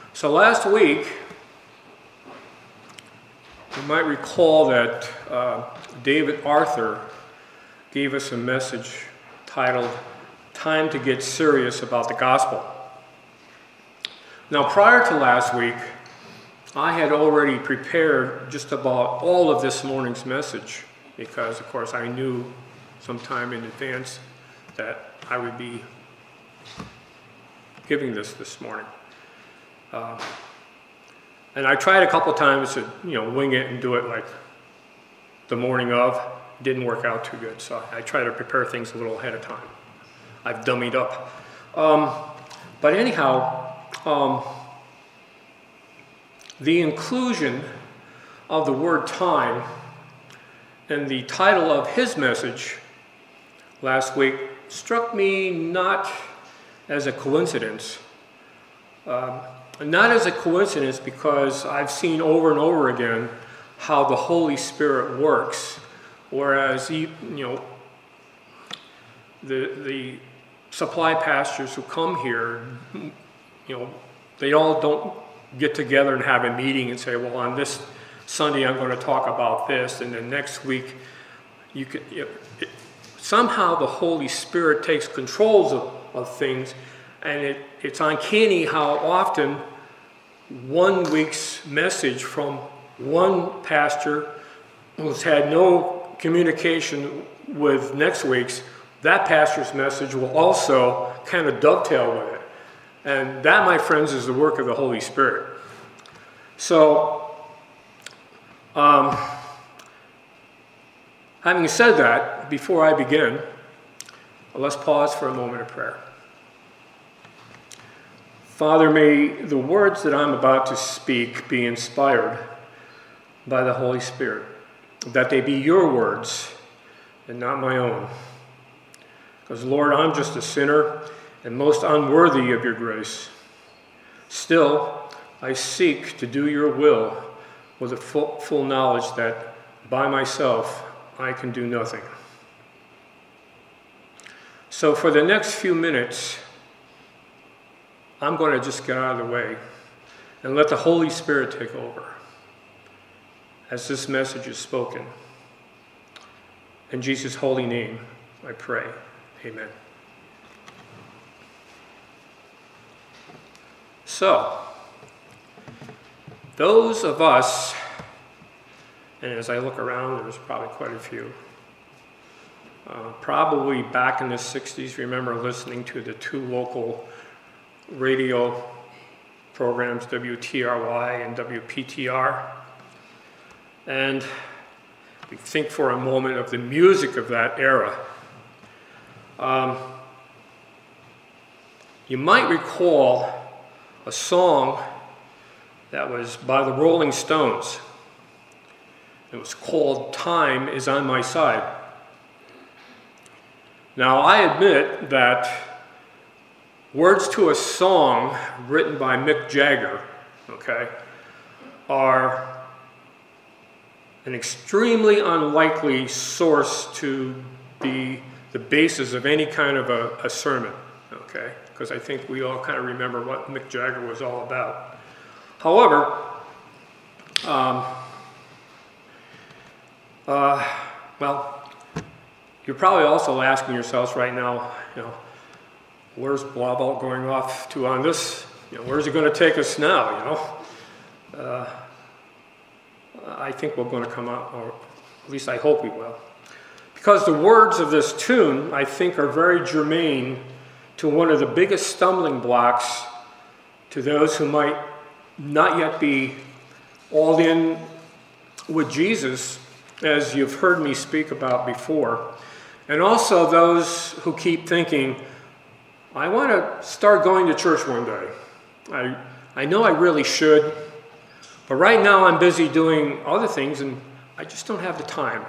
So last week, you might recall that David Arthur gave us a message titled, Time to Get Serious About the Gospel. Now, prior to last week, I had already prepared just about all of this morning's message because, of course, I knew sometime in advance that I would be giving this morning. And I tried a couple times to, wing it and do it like the morning of. It didn't work out too good, so I try to prepare things a little ahead of time. I've dummied up. But anyhow, the inclusion of the word time in the title of his message last week struck me not as a coincidence. Not as a coincidence because I've seen over and over again how the Holy Spirit works, whereas the supply pastors who come here, they all don't get together and have a meeting and say, well, on this Sunday I'm going to talk about this, and then next week somehow the Holy Spirit takes control of things, and it's uncanny how often 1 week's message from one pastor who's had no communication with next week's, that pastor's message will also kind of dovetail with it. And that, my friends, is the work of the Holy Spirit. So, having said that, before I begin, let's pause for a moment of prayer. Father, may the words that I'm about to speak be inspired by the Holy Spirit, that they be your words and not my own. Because, Lord, I'm just a sinner and most unworthy of your grace. Still, I seek to do your will with a full knowledge that by myself I can do nothing. So for the next few minutes, I'm going to just get out of the way and let the Holy Spirit take over as this message is spoken. In Jesus' holy name, I pray. Amen. So, those of us, and as I look around, there's probably quite a few, probably back in the 60s, remember listening to the two local radio programs, WTRY and WPTR. And we think for a moment of the music of that era. You might recall a song that was by the Rolling Stones. It was called Time Is on My Side. Now, I admit that words to a song written by Mick Jagger, are an extremely unlikely source to be the basis of any kind of a sermon, because I think we all kind of remember what Mick Jagger was all about. However, you're probably also asking yourselves right now, where's Blauvelt going off to on this? Where's he going to take us now? I think we're going to come out, or at least I hope we will. Because the words of this tune, I think, are very germane to one of the biggest stumbling blocks to those who might not yet be all in with Jesus, as you've heard me speak about before. And also those who keep thinking, I want to start going to church one day. I know I really should, but right now I'm busy doing other things and I just don't have the time.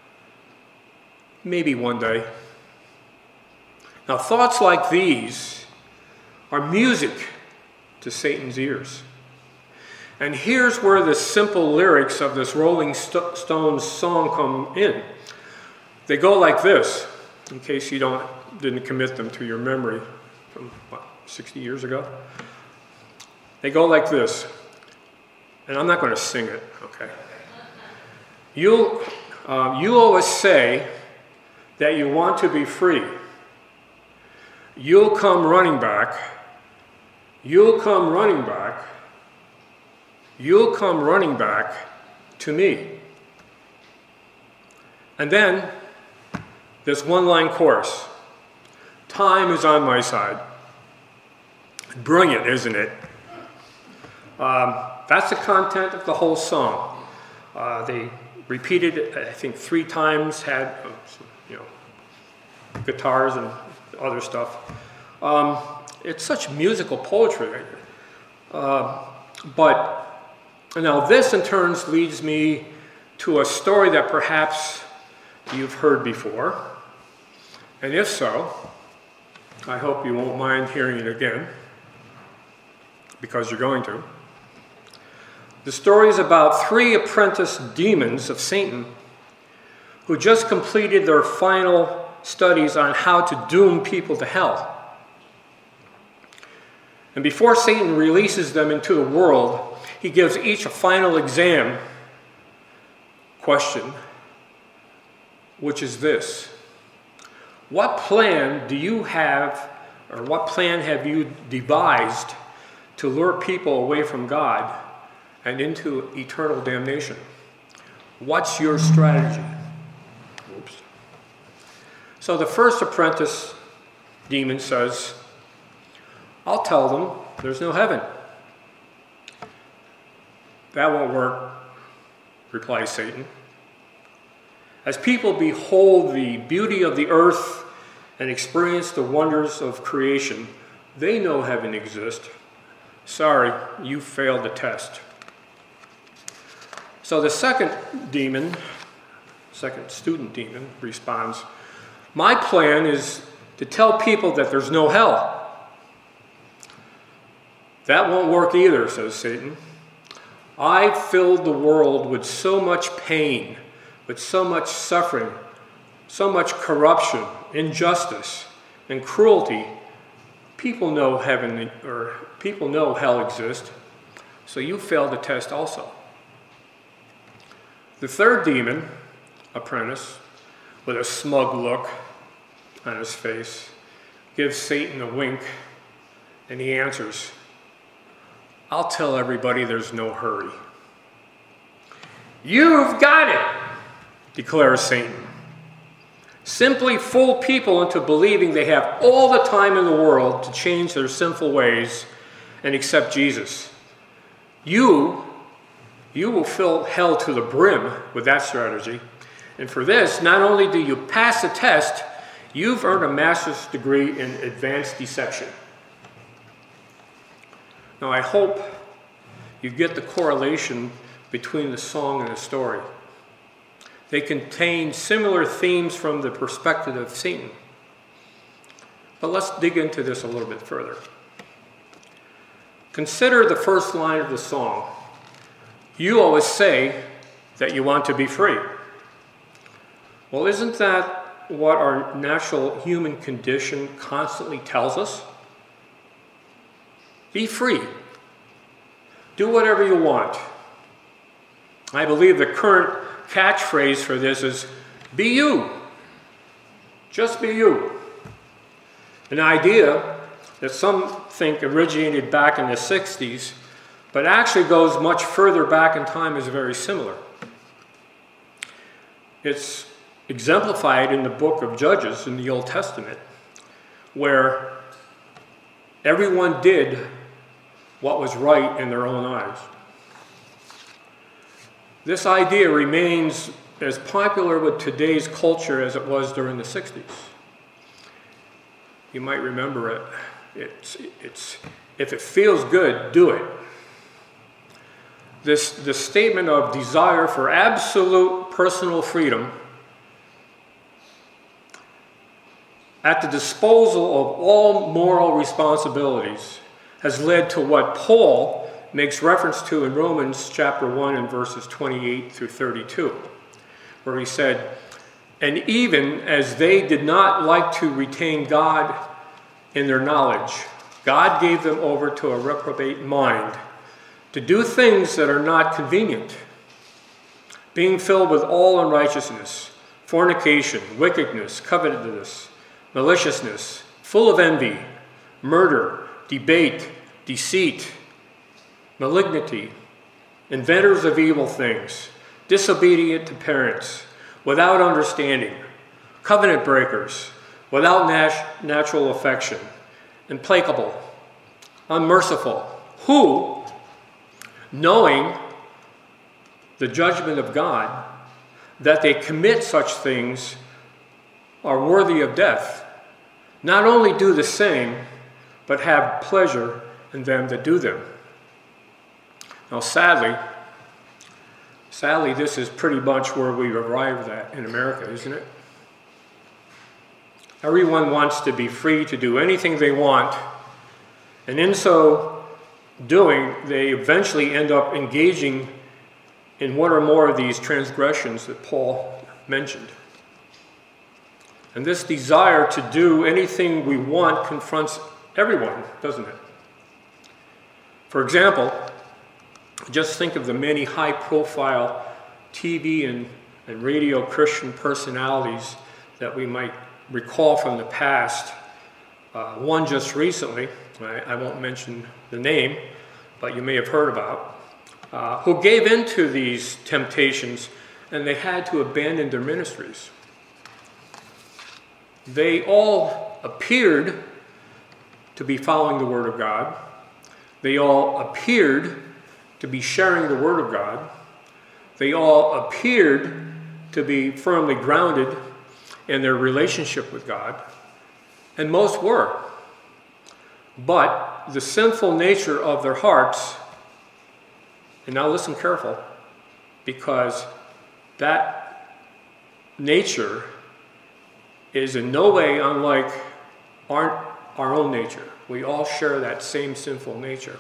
Maybe one day. Now, thoughts like these are music to Satan's ears. And here's where the simple lyrics of this Rolling Stones song come in. They go like this, in case you didn't commit them to your memory from, 60 years ago? They go like this. And I'm not going to sing it, okay? You always say that you want to be free. You'll come running back. You'll come running back. You'll come running back to me. And then this one-line chorus. Time is on my side. Brilliant, isn't it? That's the content of the whole song. They repeated it, I think, 3 times, had guitars and other stuff. It's such musical poetry. But now this in turn leads me to a story that perhaps you've heard before. And if so, I hope you won't mind hearing it again, because you're going to. The story is about 3 apprentice demons of Satan who just completed their final studies on how to doom people to hell. And before Satan releases them into the world, he gives each a final exam question, which is this: what plan do you have, or what plan have you devised to lure people away from God and into eternal damnation? What's your strategy? Oops. So the first apprentice demon says, I'll tell them there's no heaven. That won't work, replies Satan. As people behold the beauty of the earth and experience the wonders of creation, they know heaven exists. Sorry, you failed the test. So the second student demon responds, my plan is to tell people that there's no hell. That won't work either, says Satan. I filled the world with so much pain, with so much suffering, so much corruption, injustice, and cruelty. People know people know hell exists, so you failed the test also. The third demon, apprentice, with a smug look on his face, gives Satan a wink, and he answers, I'll tell everybody there's no hurry. You've got it, declares Satan. Simply fool people into believing they have all the time in the world to change their sinful ways and accept Jesus. You will fill hell to the brim with that strategy. And for this, not only do you pass the test, you've earned a master's degree in advanced deception. Now, I hope you get the correlation between the song and the story. They contain similar themes from the perspective of Satan. But let's dig into this a little bit further. Consider the first line of the song. You always say that you want to be free. Well, isn't that what our natural human condition constantly tells us? Be free. Do whatever you want. I believe the current catchphrase for this is, be you. Just be you. An idea that some think originated back in the 60s, but actually goes much further back in time, is very similar. It's exemplified in the book of Judges in the Old Testament, where everyone did what was right in their own eyes. This idea remains as popular with today's culture as it was during the 60s. You might remember it. It's if it feels good, do it. This statement of desire for absolute personal freedom at the disposal of all moral responsibilities has led to what Paul makes reference to in Romans chapter 1 and verses 28 through 32, where he said, and even as they did not like to retain God in their knowledge, God gave them over to a reprobate mind to do things that are not convenient, being filled with all unrighteousness, fornication, wickedness, covetousness, maliciousness, full of envy, murder, debate, deceit, malignity, inventors of evil things, disobedient to parents, without understanding, covenant breakers, without natural affection, implacable, unmerciful, who, knowing the judgment of God, that they commit such things are worthy of death, not only do the same, but have pleasure in them that do them. Now, sadly, this is pretty much where we've arrived at in America, isn't it? Everyone wants to be free to do anything they want, and in so doing, they eventually end up engaging in one or more of these transgressions that Paul mentioned. And this desire to do anything we want confronts everyone, doesn't it? For example, just think of the many high-profile TV and radio Christian personalities that we might recall from the past. One just recently, I won't mention the name, but you may have heard about, who gave in to these temptations and they had to abandon their ministries. They all appeared to be following the Word of God. They all appeared to be sharing the Word of God. They all appeared to be firmly grounded in their relationship with God, and most were. But the sinful nature of their hearts, and now listen careful, because that nature is in no way unlike our own nature. We all share that same sinful nature.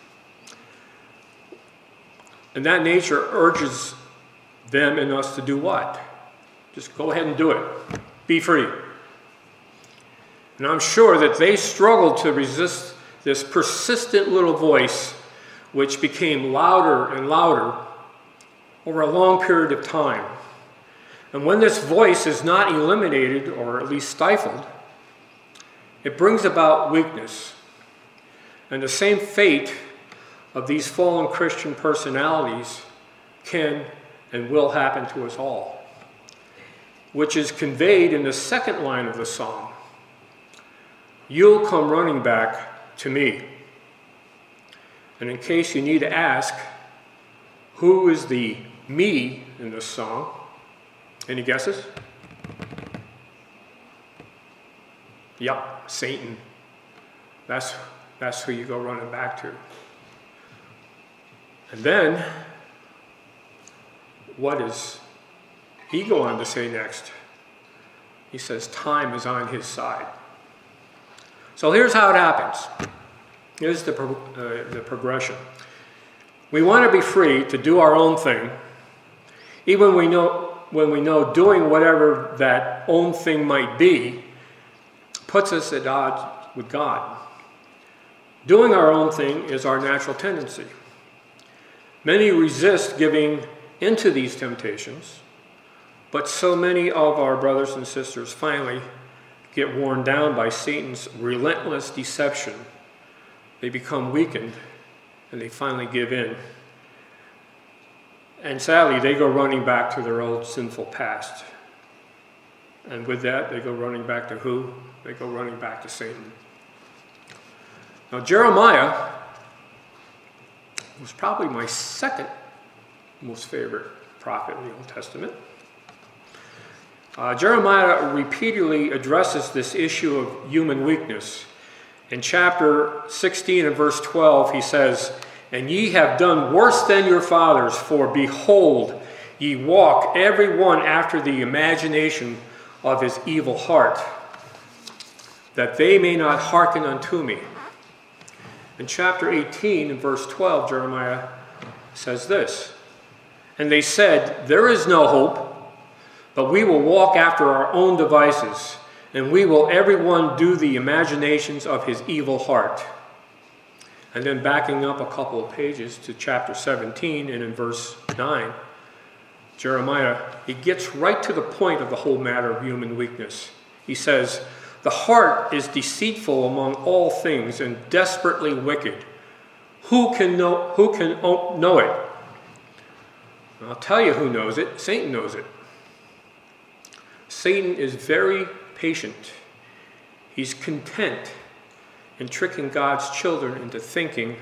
And that nature urges them and us to do what? Just go ahead and do it. Be free. And I'm sure that they struggled to resist this persistent little voice, which became louder and louder over a long period of time. And when this voice is not eliminated, or at least stifled, it brings about weakness. And the same fate of these fallen Christian personalities can and will happen to us all, which is conveyed in the second line of the psalm. You'll come running back to me. And in case you need to ask, who is the me in this song? Any guesses? Yep, Satan. That's who you go running back to. And then, what does he go on to say next? He says, time is on his side. So here's how it happens. Here's the progression. We want to be free to do our own thing, even when we know doing whatever that own thing might be puts us at odds with God. Doing our own thing is our natural tendency. Many resist giving into these temptations, but so many of our brothers and sisters finally get worn down by Satan's relentless deception. They become weakened and they finally give in. And sadly, they go running back to their old sinful past. And with that, they go running back to who? They go running back to Satan. Now, Jeremiah was probably my second most favorite prophet in the Old Testament. Jeremiah repeatedly addresses this issue of human weakness. In chapter 16 and verse 12, he says, "And ye have done worse than your fathers, for behold, ye walk every one after the imagination of his evil heart, that they may not hearken unto me." In chapter 18 and verse 12, Jeremiah says this, "And they said, there is no hope, but we will walk after our own devices, and we will everyone do the imaginations of his evil heart. And then backing up a couple of pages to chapter 17 and in verse 9, Jeremiah, he gets right to the point of the whole matter of human weakness. He says, "The heart is deceitful among all things and desperately wicked. Who can know it?" I'll tell you who knows it. Satan knows it. Satan is very patient. He's content in tricking God's children into thinking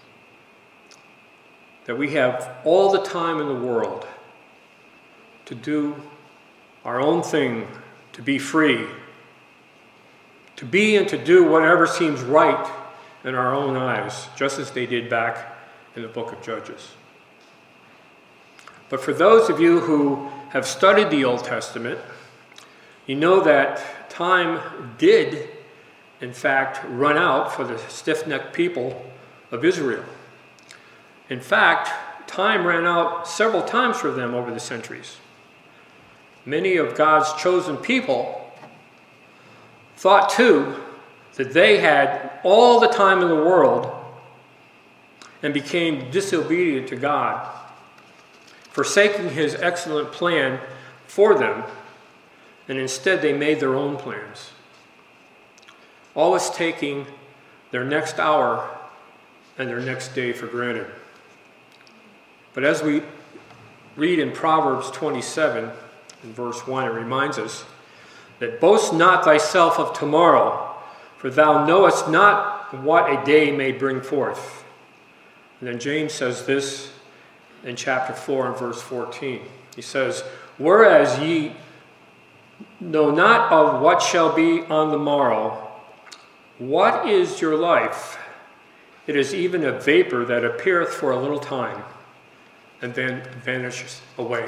that we have all the time in the world to do our own thing, to be free, to be and to do whatever seems right in our own eyes, just as they did back in the book of Judges. But for those of you who have studied the Old Testament, you know that time did, in fact, run out for the stiff-necked people of Israel. In fact, time ran out several times for them over the centuries. Many of God's chosen people thought, too, that they had all the time in the world and became disobedient to God, forsaking his excellent plan for them, and instead they made their own plans, always taking their next hour and their next day for granted. But as we read in Proverbs 27, in verse 1, it reminds us that boast not thyself of tomorrow, for thou knowest not what a day may bring forth. And then James says this in chapter 4 and verse 14. He says, "Whereas ye know not of what shall be on the morrow, what is your life? It is even a vapor that appeareth for a little time, and then vanishes away."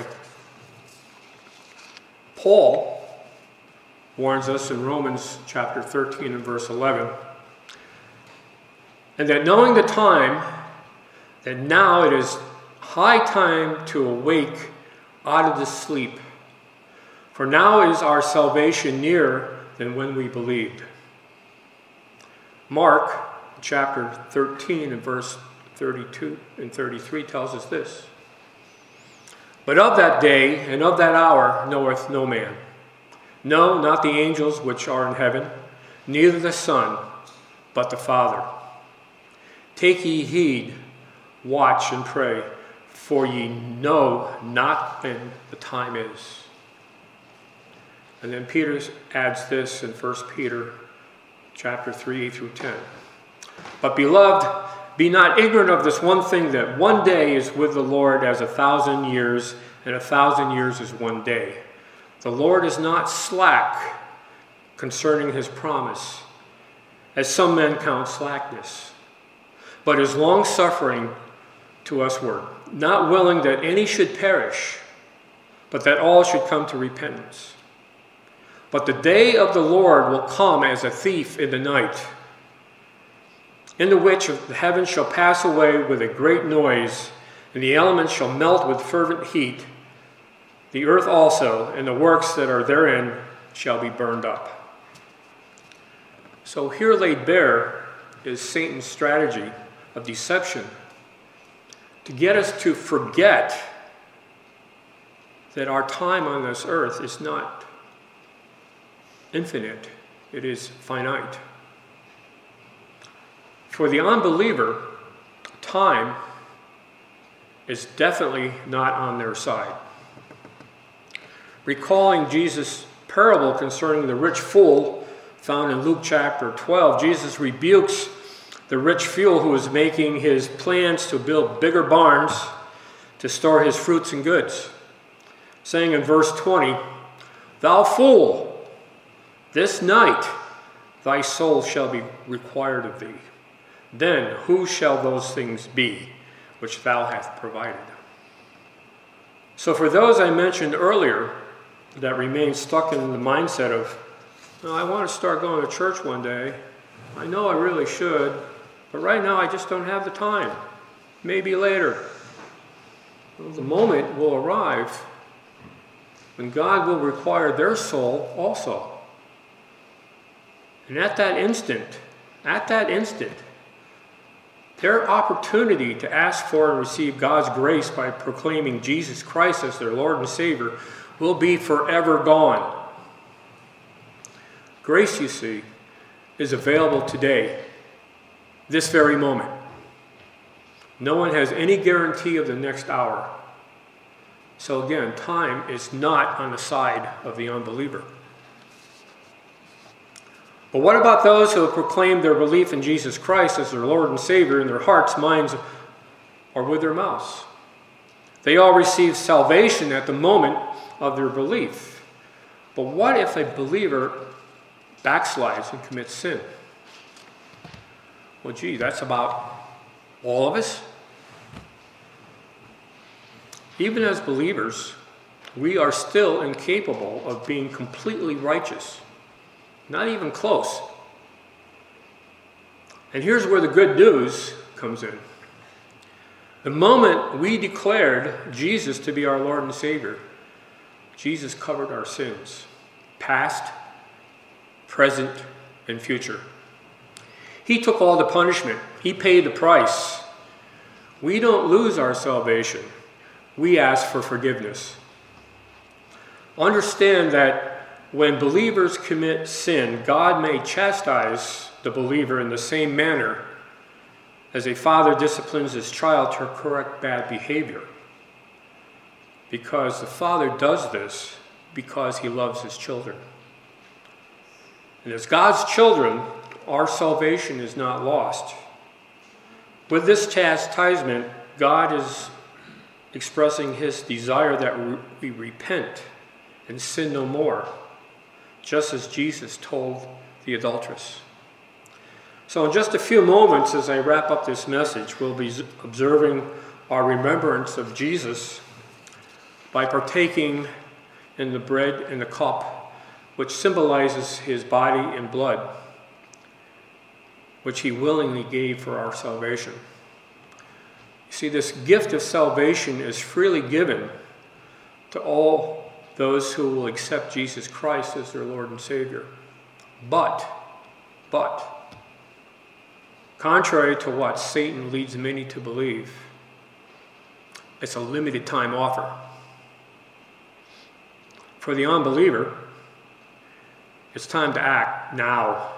Paul warns us in Romans chapter 13 and verse 11, "And that knowing the time, that now it is high time to awake out of the sleep, for now is our salvation nearer than when we believed." Mark chapter 13 and verse 32 and 33 tells us this, "But of that day and of that hour knoweth no man, no, not the angels which are in heaven, neither the Son, but the Father. Take ye heed, watch and pray, for ye know not when the time is." And then Peter adds this in 1 Peter chapter 3 through 10. "But beloved, be not ignorant of this one thing, that one day is with the Lord as 1,000 years, and 1,000 years is one day. The Lord is not slack concerning his promise, as some men count slackness, but is long-suffering to usward, not willing that any should perish, but that all should come to repentance. But the day of the Lord will come as a thief in the night, in the which the heavens shall pass away with a great noise, and the elements shall melt with fervent heat. The earth also, and the works that are therein, shall be burned up." So here laid bare is Satan's strategy of deception to get us to forget that our time on this earth is not infinite, it is finite. For the unbeliever, time is definitely not on their side. Recalling Jesus' parable concerning the rich fool found in Luke chapter 12, Jesus rebukes the rich fool who is making his plans to build bigger barns to store his fruits and goods, saying in verse 20, "Thou fool, this night thy soul shall be required of thee. Then who shall those things be which thou hast provided?" So for those I mentioned earlier that remain stuck in the mindset of, "No, I want to start going to church one day. I know I really should, but right now I just don't have the time. Maybe later." Well, the moment will arrive when God will require their soul also. And at that instant, their opportunity to ask for and receive God's grace by proclaiming Jesus Christ as their Lord and Savior will be forever gone. Grace, you see, is available today, this very moment. No one has any guarantee of the next hour. So again, time is not on the side of the unbeliever. But what about those who have proclaimed their belief in Jesus Christ as their Lord and Savior in their hearts, minds, or with their mouths? They all receive salvation at the moment of their belief. But what if a believer backslides and commits sin? Well, gee, that's about all of us. Even as believers, we are still incapable of being completely righteous. Not even close. And here's where the good news comes in. The moment we declared Jesus to be our Lord and Savior, Jesus covered our sins, past, present, and future. He took all the punishment. He paid the price. We don't lose our salvation. We ask for forgiveness. Understand that when believers commit sin, God may chastise the believer in the same manner as a father disciplines his child to correct bad behavior. Because the Father does this because he loves his children. And as God's children, our salvation is not lost. With this chastisement, God is expressing his desire that we repent and sin no more, just as Jesus told the adulteress. So in just a few moments, as I wrap up this message, we'll be observing our remembrance of Jesus by partaking in the bread and the cup, which symbolizes his body and blood, which he willingly gave for our salvation. You see, this gift of salvation is freely given to all those who will accept Jesus Christ as their Lord and Savior. But, contrary to what Satan leads many to believe, it's a limited time offer. For the unbeliever, it's time to act now.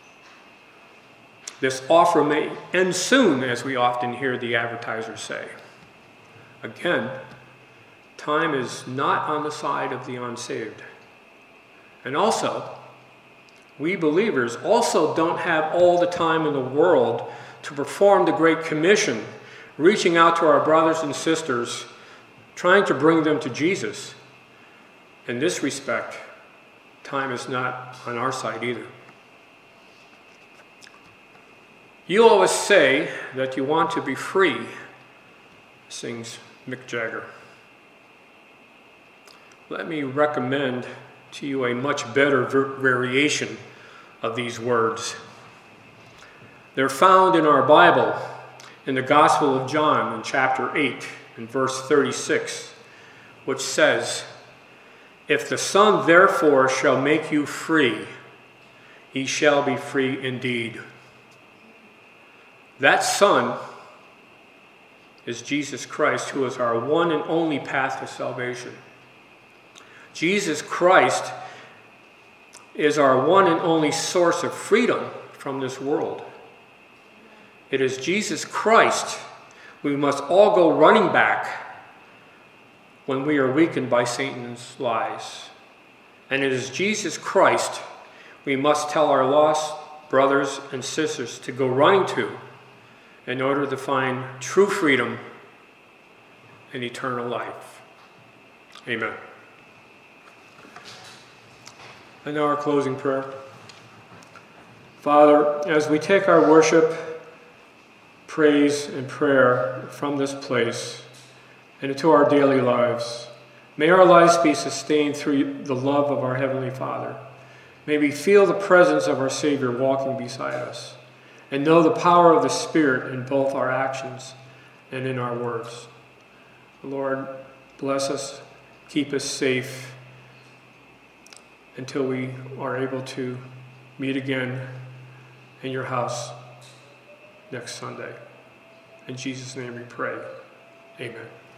This offer may end soon, as we often hear the advertisers say. Again, time is not on the side of the unsaved. And also, we believers also don't have all the time in the world to perform the Great Commission, reaching out to our brothers and sisters, trying to bring them to Jesus. In this respect, time is not on our side either. You always say that you want to be free, sings Mick Jagger. Let me recommend to you a much better variation of these words. They're found in our Bible in the Gospel of John in chapter 8 and verse 36, which says, "If the Son therefore shall make you free, ye shall be free indeed." That Son is Jesus Christ, who is our one and only path to salvation. Jesus Christ is our one and only source of freedom from this world. It is Jesus Christ we must all go running back when we are weakened by Satan's lies. And it is Jesus Christ we must tell our lost brothers and sisters to go running to in order to find true freedom and eternal life. Amen. And now our closing prayer. Father, as we take our worship, praise, and prayer from this place and into our daily lives, may our lives be sustained through the love of our Heavenly Father. May we feel the presence of our Savior walking beside us and know the power of the Spirit in both our actions and in our words. Lord, bless us, keep us safe until we are able to meet again in your house next Sunday. In Jesus' name we pray. Amen.